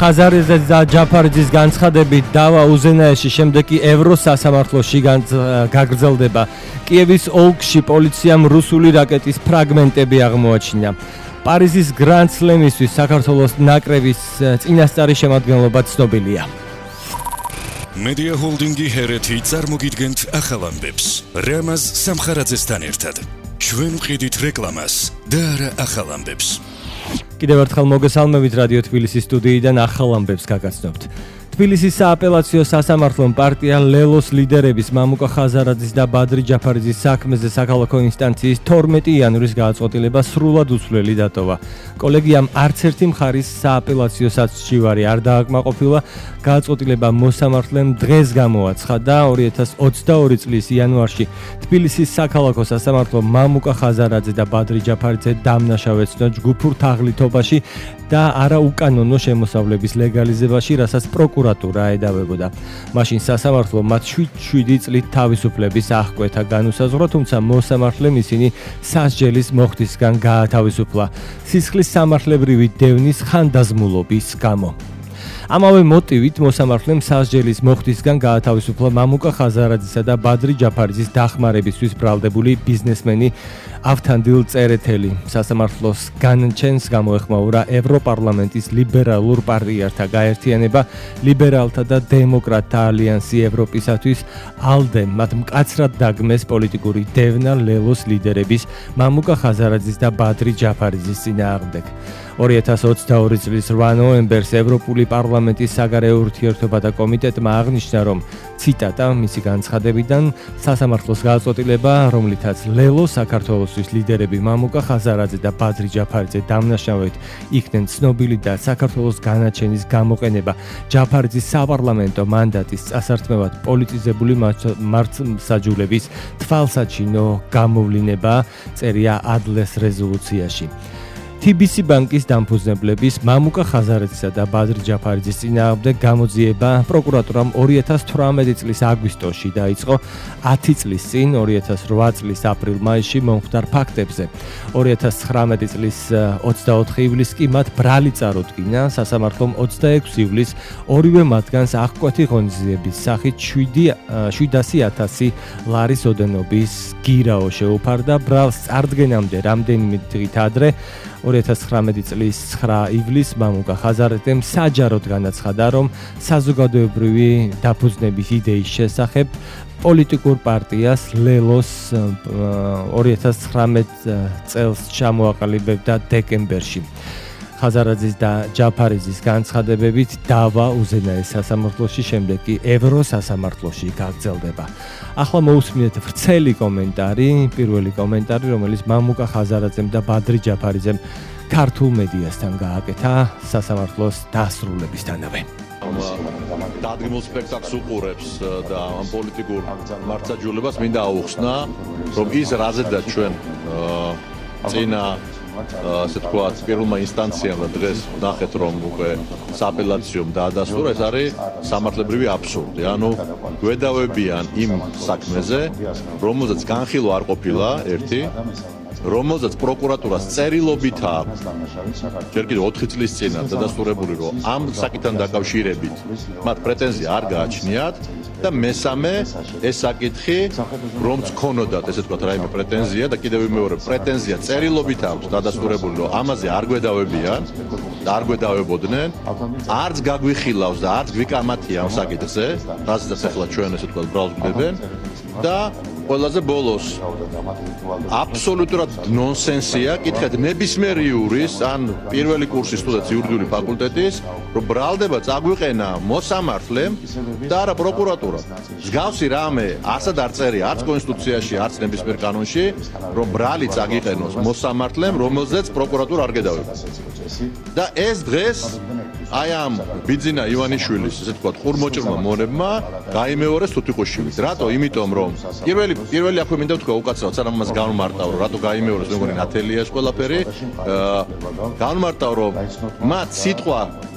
ხაზარიძეს და ჯაფარიძის განცხადებით დავა უზენაეში, შემდეგ კი ევროსასამართლოში გაგრძელდება. კიევის ოლქში პოლიციამ რუსული რაკეტის ფრაგმენტები აღმოაჩინა. პარიზის გრანდ სლემისთვის საქართველოს ნაკრების წინასწარი შემადგენლობა ცნობილია. Media Holding-ი ჰერეთი წარმოგიდგენთ ახალ ამბებს. რამაზ სამხარაძესთან ერთად. ჩვენ ვყიდით რეკლამას და არა ახალ ამბებს. კიდევ ერთხელ მოგესალმებით რადიო თბილისის სტუდიიდან ახალ ამბებს გაგაცნობთ. თბილისის სააპელაციო სასამართლომ პარტია ლელოს ლიდერების მამუკა ხაზარაძის და ბადრი ჯაფარიძის საქმეზე საქალაქო ინსტანციის 12 იანვრის გადაწყვეტილება სრულად უცვლელი დატოვა. კოლეგიამ არც ერთი მხარის სააპელაციო საცივარი არ დააკმაყოფილა. გადაწყვეტილება მოსამართლემ დღეს გამოაცხადა და 2022 წლის იანვარში თბილისის საქალაქო სასამართლომ მამუკა ხაზარაძე და ბადრი ჯაფარიძე დამნაშავეცნო ჯგუფურ თაღლითობაში და არაუკანონო შემოსავლების ლეგალიზებაში, რასაც პროკურატურა ედავებოდა. მაშინ სასამართლომ მათ 7 წლით თავისუფლების აღკვეთა განუსაზღვრა, თუმცა მოსამართლემ ისინი სასჯელის მოხდისგან გაათავისუფლა სისხლის სამართლებრივი დევნის ხანდაზმულობის გამო. ამავე მოტივით მოსამართლემ სასჯელის მოხდისგან გაათავისუფლა მამუკა ხაზარაძისა და ბადრი ჯაფარიძის დახმარებისთვის ბრალდებული ბიზნესმენი ავთანდილ წერეთელი. სასამართლოს განჩენს გამოეხმაურა ევროპარლამენტის ლიბერალურ პარტიათა გაერთიანება, ლიბერალთა და დემოკრატთა ალიანსი ევროპისათვის ALDE. მათ მკაცრად დაგმეს პოლიტიკური დევნა ლელოს ლიდერების მამუკა ხაზარაძის და ბადრი ჯაფარიძის წინააღმდეგ. 2022 წლის 8 ნოემბერს ევროპული პარლამენტის საგარეო ურთიერთობათა კომიტეტმა აღნიშნა, რომ ციტატა მისი განცხადებიდან სასამართლოს გადაწყვეტილება, რომლითაც ლელო საქართველოსთვის ლიდერები მამუკა ხაზარაძე და ბადრი ჯაფარიძე დამნაშავედ იქნენ ცნობილი და საქართველოს განაჩენის გამოყენება ჯაფარიძის საპარლამენტო მანდატის წასართმევად პოლიტიზებული მართლმსაჯულების თვალსაჩინო გამოვლინება, წერია ADLE-ს რეზოლუციაში. TBC ბანკის დამფუძნებლების მამუკა ხაზარაძისა და ბადრი ჯაფარიძის წინააღმდეგ გამოძიება პროკურატურამ 2018 წლის აგვისტოში დაიწყო 10 წლის წინ 2008 წლის აპრილ-მაისში მომხდარ ფაქტებზე. 2019 წლის 24 ივლისს კი მათ ბრალი წარუდგინა. სასამართლომ 26 ივლისს ორივე მათგანს აღკვეთი ღონისძიების სახით 700,000 ლარის ოდენობის გირაო შეუფარდა. ბრალს წარდგენამდე რამდენიმე დღით ადრე 2019 წლის 9 ივლისს მამუკა ხაზარაძემ საჯაროდ განაცხადა, რომ საზოგადოებრივი დაფუძნების იდეის შესახებ პოლიტიკურ პარტიას ლელოს 2019 წელს ჩამოაყალიბებდა დეკემბერში. ხაზარაძის და ჯაფარიძის განცხადებებით დავა უზენაეს სასამართლოში, შემდეგ კი ევროსასამართლოში გაგრძელდება. ახლა მოусმინეთ ვრცელი კომენტარი, პირველი კომენტარი, რომელიც მამუკა ხაზარაძემ და ბადრი ჯაფარიძემ ქართულ მედიასთან გააკეთა სასამართლოს დასრულებისთანავე. დადგმულ სპექტაკლს უყურებს და ამ პოლიტიკურ მართლმსაჯულებას მინდა აუხსნა, რომ ის რაზედაც ჩვენ წინა ასე თქვათ, პირველმა ინსტანციამ და დღეს ნახეთ, რომ უკვე სააპელაციომ დაადასტურა, ეს არის სამართლებრივი აბსურდი. ანუ გვედავებიან იმ საქმეზე, რომელზეც განხილვა არ ყოფილა ერთი, რომელზეც პროკურატურას წერილობით აქვს ჯერ კიდევ 4 წლის წინ დადასტურებული, რომ ამ საკითხთან დაკავშირებით მათ პრეტენზია არ გააჩნიათ და მესამე ეს საკითხი, რომც ქონოდათ, ესე ვთქვათ, რაიმე პრეტენზია და კიდევ მეორე პრეტენზია წერილობით აქვს დადასტურებული, რომ ამაზე არ გვედავებიან და არ გვედავებოდნენ, არც გაგვიხილავს და არც გვიკამათია ამ საკითხზე, რაზეც ახლა ჩვენ ესე ვთქვათ ბრალს გვდებენ და ყველაზე ბოლოს აბსოლუტურად ნონსენსია, კითხეთ ნებისმიერი იურის, ან პირველი კურსის სტუდენტს იურიდიული ფაკულტეტის, რომ ბრალდება წაგვიყენა მოსამართლემ და არა პროკურატურა. მსგავსი რამე არცად არ წერია არც კონსტიტუციაში, არც ნებისმიერ კანონში, რომ ბრალი წაგიყენოს მოსამართლემ, რომელზეც პროკურატურა არ გედავება. და ეს დღეს აი ამ ბიძინა ივანიშვილის, ესე ვთქვათ, ხურმოჭრმა მონებმა გაიმეორეს თუთიყუშივით. რატო? იმიტომ რომ პირველი აქვე მინდა ვთქვა უკაცრავად, სანამ მას განმარტავ, რატო გაიმეორეს მეგონი ნათელია ეს ყველაფერი. განმარტავ, რომ მათ სიტყვა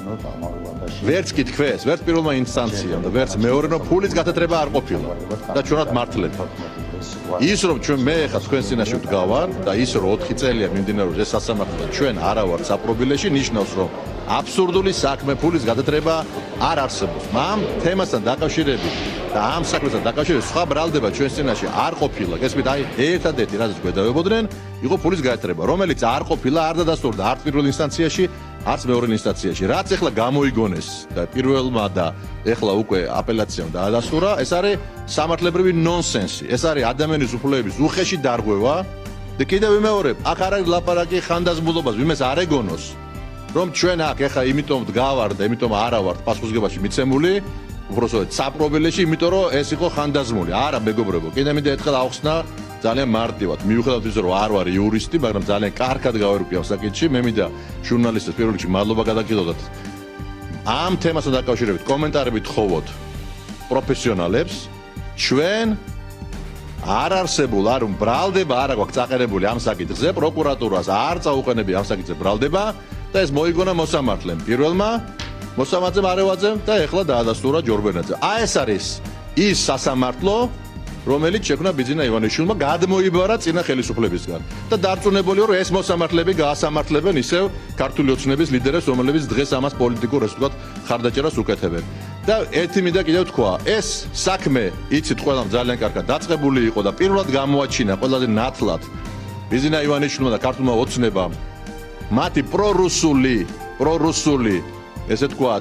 ვერც კი თქვეს, ვერც პირველმა ინსტანციამ და ვერც მეორემ ფულის გათეთრება არ ყოფილა და ჩვენად მართლეთ. ის რომ ჩვენ მე ხა თქვენს წინაშე ვდგავარ და ის რომ 4 წელია მიმდინარეობს ეს სასამართლო და ჩვენ არა ვართ საპრობილეში, ნიშნავს რომ აბსურდული საქმე ფულის გადატრება არ არსებობს. ამ თემასთან დაკავშირებით და ამ საქმესთან დაკავშირებით სხვა ბრალდება ჩვენს წინაშე არ ყოფილა. გესმით, აი ერთადერთი რაც გვედავებოდნენ, იყო ფულის გადატრება, რომელიც არ ყოფილა, არ დადასტურდა არც პირველ ინსტანციაში, არც მეორე ინსტანციაში. რაც ახლა გამოიგონეს და პირველმა და ახლა უკვე აპელაციამ დაადასტურა, ეს არის სამართლებრივი ნონსენსი. ეს არის ადამიანის უფლებების უხეში დარღვევა. და კიდევ ვიმეორებ, აქ არ არის ლაპარაკი ხანდაზმულობას, ვინმეს არ ეგონოს, რომ ჩვენ აქ ახლა იმიტომ დგავარ და იმიტომ არა ვართ პასუხისგებაში მიცემული, უბრალოდ საპრობილეში, იმიტომ რომ ეს იყო ხანდაზმული. არა, მეგობრებო, კიდევ მინდა ერთხელ ავხსნა ძალიან მარტივად. მიუხედავად იმისა, რომ არ ვარ იურისტი, მაგრამ ძალიან კარგად გავერკვია ამ საკითხში, მე მინდა ჟურნალისტებს პირველ რიგში მადლობა გადაგიხადოთ. ამ თემასთან დაკავშირებით კომენტარები თხოვოთ პროფესიონალებს, ჩვენ არ არსებულ არ ბრალდება არა გვაქვს წაყენებული ამ საკითხზე, პროკურატურას არ წაუყენები ამ საკითხზე ბრალდება და ეს მოიგონა მოსამართლემ. პირველმა მოსამართლემ არევაძემ და ეხლა დაადასტურა ჯორბენაძემ. აი ეს არის ის სასამართლო, რომელიც შექმნა ბიძინა ივანიშვილმა, გადმოიბარა წინა ხელისუფლებისგან და დარწმუნებული ვარ, რომ ეს მოსამართლეები გაასამართლებენ ისევ ქართული ოცნების ლიდერებს, რომლებიც დღეს ამას პოლიტიკურ ესე ვთქვათ ხარდაჭერას უკეთებენ. და ერთი მინდა კიდევ თქვა, ეს საქმე იცით ყველამ ძალიან კარგად დაწყებული იყო და პირველად გამოაჩინა ყველაზე ნათლად ბიძინა ივანიშვილმა და ქართულმა ოცნებამ მათი პრორუსული ესე ვთქვათ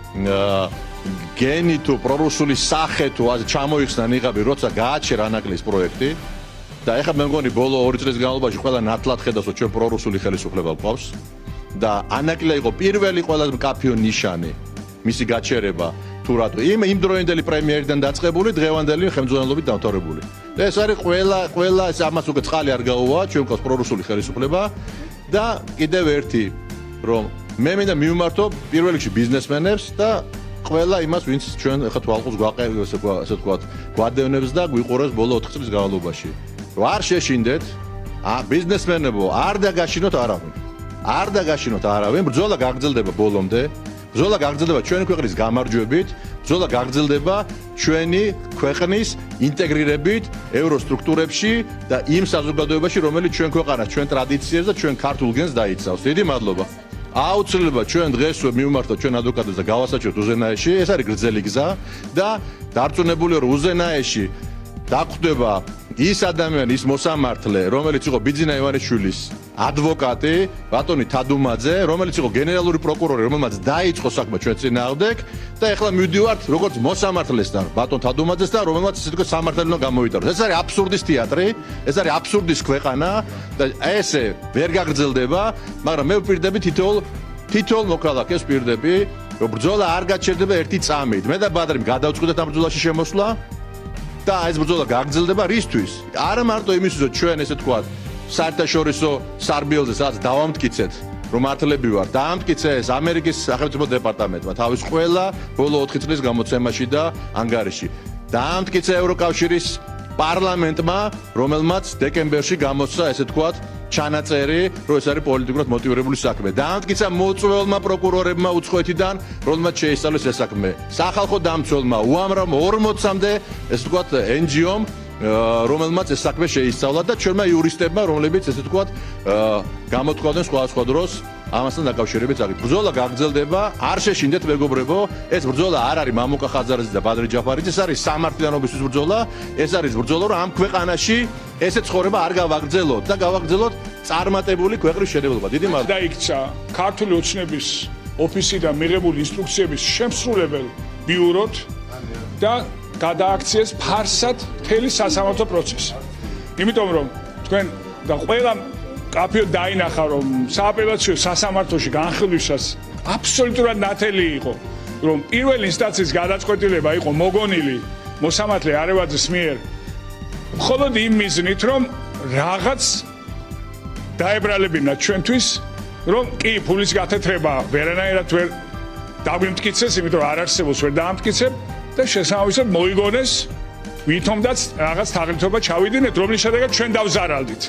გენი თუ პრორუსული სახე თუ ჩამოიხსნა ნიღაბი, როცა გააჩერა ანაკლის პროექტი და ეხლა მე მგონი ბოლო 2 წლის განმავლობაში ყველა ნათლად ხედავს, რომ ჩვენ პრორუსული ხელისუფლება გვყავს და ანაკლა იყო პირველი ყველაზე მკაფიო ნიშანი მისი გაჩერება თუ რატო იმ დროინდელი პრემიერიდან დაწყებული დღევანდელი ხელმძღვანელობით დამთავრებული. და ეს არის ყველა ეს ამას უკვე წყალი არ გაუვა, ჩვენ გვყავს პრორუსული ხელისუფლება და კიდევ ერთი რომ მე მინდა მივმართო პირველ რიგში ბიზნესმენებს და ყველა იმას ვინც ჩვენ ახლა თვალყურს გვაყენებს ასე ვთქვათ გვადევნებს და გვიყურებს ბოლო 4 წლის განმავლობაში. რომ არ შეშინდეთ ბიზნესმენებო არ დაგაშინოთ არავინ. არ დაგაშინოთ არავინ, ბრძოლა გაგრძელდება ბოლომდე. ბრძოლა გაგრძელდება ჩვენი ქვეყნის გამარჯვებით, ბრძოლა გაგრძელდება ჩვენი ქვეყნის ინტეგრირებით ევროსტრუქტურებში და იმ საზოგადოებაში, რომელიც ჩვენ ქვეყანას, ჩვენ ტრადიციებს და ჩვენ ქართულ გენს დაიცავს. დიდი მადლობა. აუცილებლად ჩვენ დღესვე მივმართოთ ჩვენ ადვოკატებს და გავასაჩეროთ უზენაეში, ეს არის გრძელი გზა და დარწმუნებული ვარ უზენაეში დაგვხვდება ის ადამიანი, ის მოსამართლე, რომელიც იყო ბიძინა ივანიშვილის ადვოკატი, ბატონი თადუმაძე, რომელიც იყო გენერალური პროკურორი, რომელმაც დაიწყო საქმე ჩვენ წინააღმდეგ და ეხლა მივდივართ როგორც მოსამართლესთან, ბატონ თადუმაძესთან, რომელმაც ისე თქვა სამართლებრივ გამოვიტანოს. ეს არის აბსურდის თეატრი, ეს არის აბსურდის ქვეყანა და ესე ვერ გაგრძელდება, მაგრამ მე ვპირდები თითოეულ მოქალაქეს ვპირდები, რომ ბრძოლა არ გაჩერდება ერთი წამით. მე და ბადრი გადავწყვიტეთ ამ ბრძოლაში შემოსვლა და ეს ბრძოლა გაგრძელდება რისთვის? არა მარტო იმისთვის, რომ ჩვენ ესე ვთქვათ საერთაშორისო სარბიელზე სადაც დავამტკიცეთ, რომ მართლები ვარ, დაამტკიცეს ამერიკის სახელმწიფო დეპარტამენტმა თავის ყველა ბოლო 4 წლის გამოცემაში და ანგარიში. დაამტკიცა ევროკავშირის პარლამენტმა, რომელმაც დეკემბერში გამოსცა ესე ვთქვათ ჩანაწერი, რომ ეს არის პოლიტიკურად მოტივირებული საქმე. დაამტკიცა მოწვეულმა პროკურორებმა უცხოეთიდან, რომელმაც შეისწავლეს ეს საქმე. სახალხო დამცველმა უამრავ 40-მდე ესე ვთქვათ NGO-მ რომელმაც ეს საქმე შეისწავლა და ჩვენმა იურისტებმა, რომლებიც ესე ვთქვათ გამოთქვამდნენ სხვადასხვა დროს ამასთან დაკავშირებით საკითხი. ბრძოლა გაგრძელდება, არ შეშინდეთ მეგობრებო, ეს ბრძოლა არ არის მამუკა ხაზარაძის და ბადრი ჯაფარიძის, ეს არის სამართლიანობისთვის ბრძოლა, ეს არის ბრძოლა, რომ ამ ქვეყანაში ესე ცხოვრება არ გავაგრძელოთ და გავაგრძელოთ წარმატებული ქვეყნის შედეგობა. დიდი მადლობა. დაიქცა ქართული ოცნების ოფისიდან მიღებული ინსტრუქციების შემსრულებელ ბიუროდ და გადააქციეს ფარსად მთელი სასამართლო პროცესი. იმიტომ რომ თქვენ და ყველა კაფეო დაინახა რომ სააპელაციო სასამართლოში განხილვისას აბსოლუტურად ნათელი იყო რომ პირველი ინსტანციის გადაწყვეტილება იყო მოგონილი მოსამართლე არევაძის მიერ მხოლოდ იმ მიზნით რომ რაღაც დაებრალებინა ჩვენთვის რომ კი ფულის გათეთრება ვერანაირად ვერ დაგვიმტკიცეს, იმიტომ რომ არ არსებობს ვერ დაამტკიცებ და შესაბამისად მოიგონეს ვითომდაც რაღაც თაღლითობა ჩავიდინეთ, რომლის შედეგად ჩვენ დავზარალდით.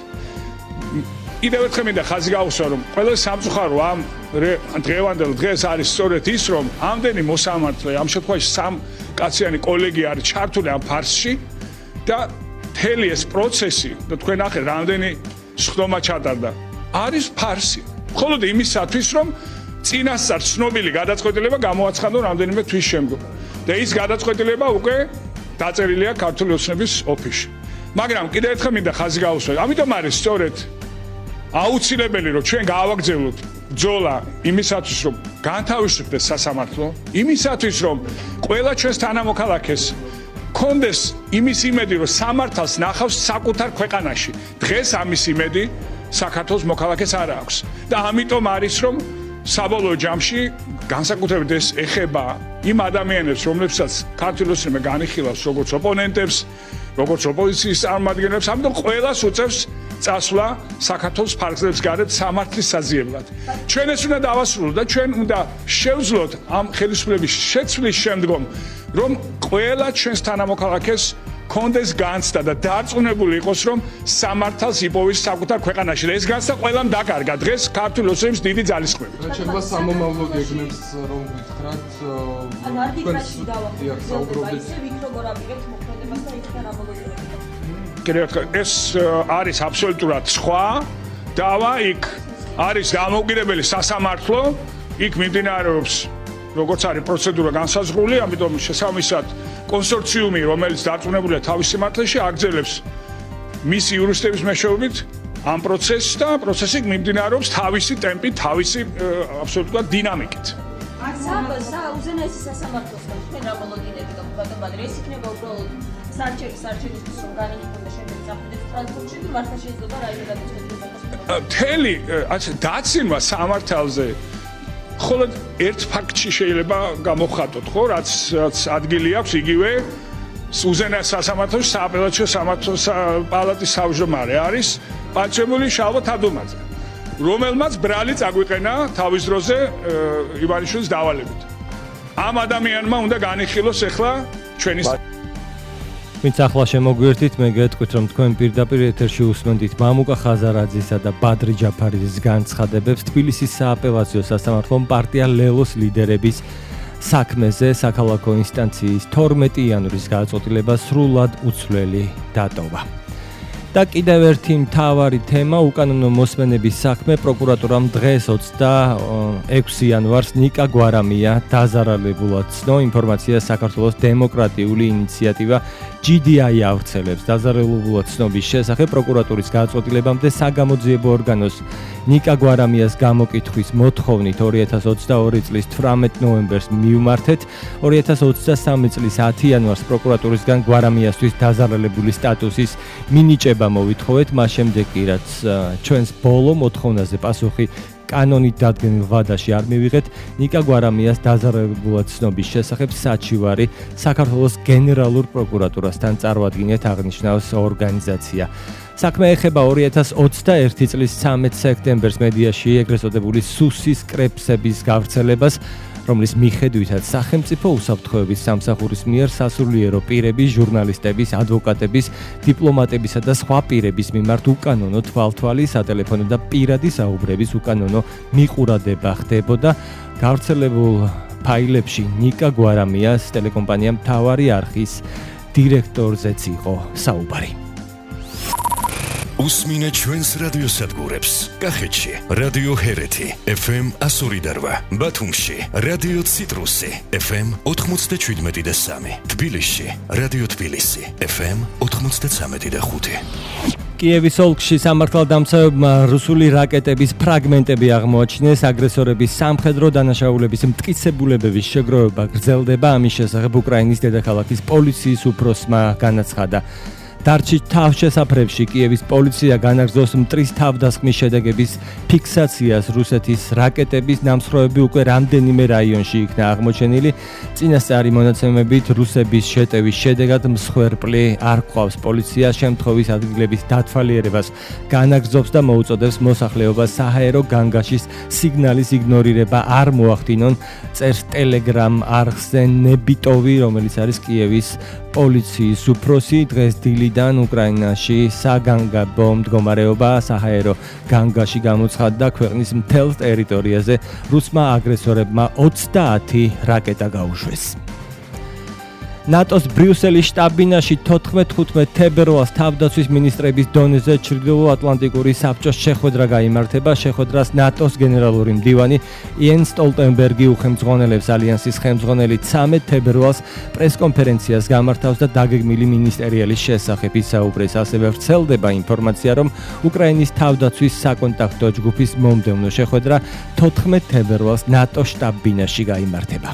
კიდევ ერთხელ მინდა ხაზი გაუსვა, რომ ყველა სამწუხარო ამ დღევანდელ დღეს არის სწორედ ის, რომ ამდენი მოსამართლე, ამ შემთხვევაში 3 კაციანი კოლეგია არის ჩართული ამ ფარსში და მთელი ეს პროცესი და თქვენ ნახეთ რამდენი სხდომა ჩატარდა. არის ფარსი. მხოლოდ იმისათვის, რომ წინასწარ ცნობილი გადაწყვეტილება გამოაცხადო რამდენიმე თვის შემდგომ. და ის გადაწყვეტილება უკვე დაწერილია ქართული ოცნების ოფისში. მაგრამ კიდევ ერთხელ მინდა ხაზი გაუსვა. ამიტომ არის სწორედ აუცილებელი რომ ჩვენ გავაგრძელოთ ბრძოლა იმისათვის რომ განთავისუფლდეს სასამართლო, იმისათვის რომ ყველა ჩვენს თანამოქალაქეს კონდეს იმის იმედი რომ სამართალს ნახავს საკუთარ ქვეყანაში. დღეს ამის იმედი საქართველოს მოქალაქეს არ აქვს და ამიტომ არის რომ საბოლოო ჯამში განსაკუთრებით ეს ეხება იმ ადამიანებს, რომლებსაც ქართული ოცნება განიხილავს როგორც ოპონენტებს, როგორც ოპოზიციის წარმომადგენლებს, ამიტომ ყველას უწევს წასვლა საქართველოს ფარგლებს გარეთ სამართლის საზიებლად. ჩვენ ეს უნდა დავასრულოთ და ჩვენ უნდა შევძლოთ ამ ხელისუფლების შეცვლის შემდგომ, რომ ყველა ჩვენს თანამოქალაქეს კონდეს განცდა და დარწმუნებული იყოს, რომ სამართალს იპოვის საკუთარ ქვეყანაში და ეს განცდა ყველამ დაკარგა. დღეს ქართული ოცნების დიდი ძალისხმევით. შეიძლება სამომავლო გეგმებს რომ გითხრათ, ან არბიტრაჟში დავახსოვდეთ, ისე ვიქ როგორ აპირებთ მოქმედებას და იქიდან ამბობთ. ეს არის აბსოლუტურად სხვა დავა, იქ არის დამოუკიდებელი სასამართლო, იქ მიმდინარეობს როგორც არის პროცედურა განსაზღვრული, ამიტომ შესაბამისად კონსორციუმი, რომელიც დარწმუნებულია თავის სიმართლეში, აგრძელებს მისი იურისტების მეშვეობით ამ პროცესს და პროცესი მიმდინარეობს თავისი ტემპით, თავისი აბსოლუტურად დინამიკით. უზენაესი სასამართლოს თქვენ რა მოლოდინები გაგვიგებთ, ეს იქნება უბრალოდ სარჩელისთვის რომ განიხილოს და შემდეგ წახვიდეთ ტრანსპორტში თუ მართლა შეიძლება რაიმე გადაწყვეტილება. მთელი დაცინვა სამართალზე მხოლოდ ერთ ფაქტში შეიძლება გამოხატოთ, ხო, რაც ადგილი აქვს იგივე უზენაეს სასამართლოში სააპელაციო სამართლის პალატის თავმჯდომარე არის პატიმრული შალვა თადუმაძე, რომელმაც ბრალი წაგვიყენა თავის დროზე ივანიშვილის დავალებით. ამ ადამიანმა უნდა განიხილოს ახლა ჩვენი ვინც ახლა შემოგვიერთით, მე გეტყვით, რომ თქვენ პირდაპირ ეთერში უსმენთ მამუკა ხაზარაძისა და ბადრი ჯაფარიძის განცხადებებს თბილისის სააპელაციო სასამართლომ პარტია ლელოს ლიდერების საქმეზე საქალაქო ინსტანციის 12 იანვრის გადაწყვეტილება სრულად უცვლელი დატოვა. და კიდევ ერთი მთავარი თემა უკანონო მოსმენების საქმე პროკურატურამ დღეს 26 იანვარს ნიკა გვარამია დაზარალებულად ცნო ინფორმაციას საქართველოს დემოკრატიული ინიციატივა GDI ავრცელებს დაზარალებულად ცნობის შესახებ პროკურატურის გადაწყვეტილებამდე საგამოძიებო ორგანოს ნიკა გვარამიას გამოკითხვის მოთხოვნით 2022 წლის 18 ნოემბერს მივმართეთ 2023 წლის 10 იანვარს პროკურატურისგან გვარამიასთვის დაზარალებული სტატუსის მინიჭება მოვითხოვეთ მას შემდეგ კი რაც ჩვენს ბოლო მოთხოვნაზე პასუხი კანონით დადგენილ ვადაში არ მივიღეთ ნიკა გვარამიას დაზარალებულად ცნობის შესახებ საჩივარი საქართველოს გენერალურ პროკურატურასთან წარმოადგინეთ აღნიშნავს ორგანიზაცია. საქმე ეხება 2021 წლის 13 სექტემბერს მედიაში ეგრეთ წოდებული სუსის კრებსების გავრცელებას, რომლის მიხედვითაც სახელმწიფო უსაფრთხოების სამსახურის მიერ სასულიერო პირების, ჟურნალისტების, ადვოკატების, დიპლომატებისა და სხვა პირების მიმართ უკანონო თვალთვალი, სატელეფონო და პირადი საუბრების უკანონო მიყურადება ხდებოდა. გავრცელებულ ფაილებში ნიკა გვარამიას ტელეკომპანია მთავარი არხის დირექტორზეც იყო საუბარი. უსმინე ჩვენს რადიოსადგურებს. კახეთში რადიო ჰერეთი FM 102.8, ბათუმში რადიო ციტრუსი FM 97.3, თბილისში რადიო თბილისი FM 93.5. კიევის ოლქში სამართალდამცავებმა რუსული რაკეტების ფრაგმენტები აღმოაჩინეს, აგრესორების სამხედრო დანაშაულების მტკიცებულებების შეგროვება გრძელდება, ამის შესახებ უკრაინის დედაქალაქის პოლიციის უფროსმა განაცხადა. დარჩით თავშესაფრებში კიევის პოლიცია განაგრძობს მტრის თავდასხმის შედეგების ფიქსაციას. რუსეთის რაკეტების ნამსხვრევები უკვე რამდენიმე რაიონში იქნა აღმოჩენილი. წინასწარი მონაცემებით რუსების შეტევის შედეგად მსხვერპლი არ გვყავს. პოლიცია შემთხვევის ადგილების დათვალიერებას განაგრძობს და მოუწოდებს მოსახლეობას საჰაერო განგაშის სიგნალის იგნორირება არ მოახდინონ. წერს Telegram არხზე ნებიტოვი, რომელიც არის კიევის პოლიციის უფროსი. დღეს დილიდან უკრაინაში საგანგებო მდგომარეობა საჰაერო განგაში გამოცხადდა. ქვეყნის მთელ ტერიტორიაზე რუსმა აგრესორებმა 30 რაკეტა გაუშვეს. ნატოს ბრიუსელის შტაბ-ბინაში 14-15 თებერვალს თავდაცვის მინისტრების დონეზე ჩრდილოატლანტიკური საბჭოს შეხვედრა გაიმართება. შეხვედრას ნატოს გენერალური მდივანი იენ სტოლტენბერგი უხელმძღვანელებს. ალიანსის ხელმძღვანელი 13 თებერვალს პრესკონფერენციას გამართავს და დაგეგმილი მინისტერიალის შესახებ ისაუბრეს. ასევე ვრცელდება ინფორმაცია, რომ უკრაინის თავდაცვის საკონტაქტო ჯგუფის მომდევნო შეხვედრა 14 თებერვალს ნატოს შტაბ-ბინაში გაიმართება.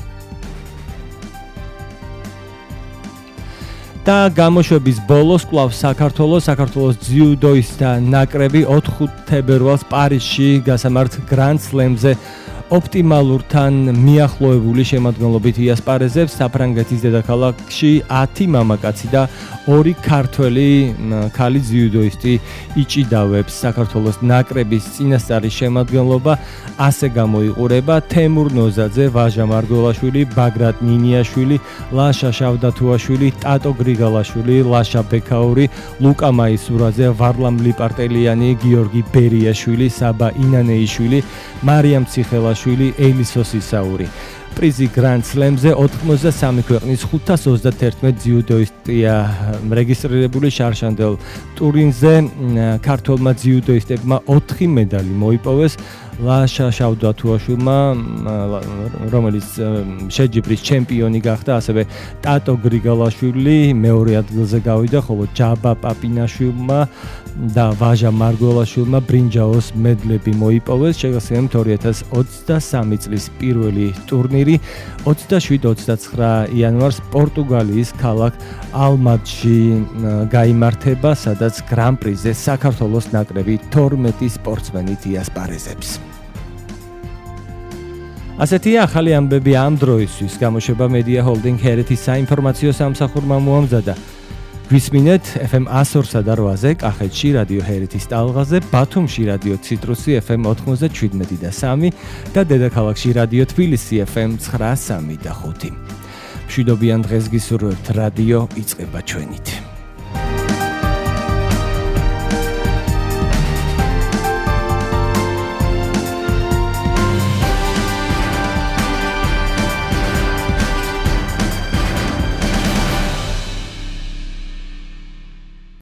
და გამოშვების ბოლოს კვლავ საქართველოს ძიუდოისტთა ნაკრები 4 თებერვალს პარიზში გასამართ გრანდ სლემზე ოპტიმალურთან მიახლოებული შემადგენლობით იასპარეზებს. საფრანგეთის დედაქალაქში 10 მამაკაცი და 2 ქართველი ქალი ძიუდოისტი იჭიდავებს. საქართველოს ნაკრების წინასწარი შემადგენლობა ასე გამოიყურება: თემურ ნოზაძე, ვაჟა მარგველაშვილი, ბაგრატ ნინიაშვილი, ლაშა შავდათუაშვილი, ტატო გრიგალაშვილი, ლაშა ბექაური, ლუკა მაისურაძე, ვარლამ ლიპარტელიანი, გიორგი ბერიაშვილი, საბა ინანეიშვილი, მარიამ ციხელაშვილი, ელისოს ისაური. პრიზი გრანდ სლემზე 83 ქვეყნის 531 ძიუდოისტია რეგისტრირებული. შარშანდელ ტურნირზე ქართველმა ძიუდოისტებმა 4 მედალი მოიპოვეს. ლაშა შავდათუაშვილმა, რომელიც შეჯიბრის ჩემპიონი გახდა, ასევე ტატო გრიგალაშვილი მეორე ადგილზე გავიდა, ხოლო ჯაბა პაპინაშვილმა და ვაჟა მარგველაშვილმა ბრინჯაოს მედლები მოიპოვეს. შეგახსენებთ 2023 წლის პირველი ტურნირი 27-29 იანვარს პორტუგალიის ქალაქ ალმატში გაიმართება, სადაც გრან-პრიზე საქართველოს ნაკრები 12 სპორტსმენით იასპარეზებს. ასეთია ახალი ამბები ამ დროისთვის. გამოშვება Media Holding ჰერეთის საინფორმაციო სამსახურმა მოამზადა. გვისმინეთ FM 102-სა და 8-ზე კახეთში რადიო ჰერეთის ტალღაზე, ბათუმში რადიო ციტრუსი FM 97 და 3 და დედაქალაქში რადიო თბილისი FM 93 და 5. მშვიდობიან დღეს გისურვებთ. რადიო იწყება ჩვენით.